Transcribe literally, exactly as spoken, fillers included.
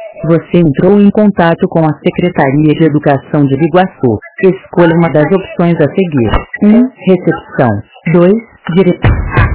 Você entrou em contato com a Secretaria de Educação de Biguaçu. Escolha uma das opções a seguir. um. Recepção. dois. Diretor.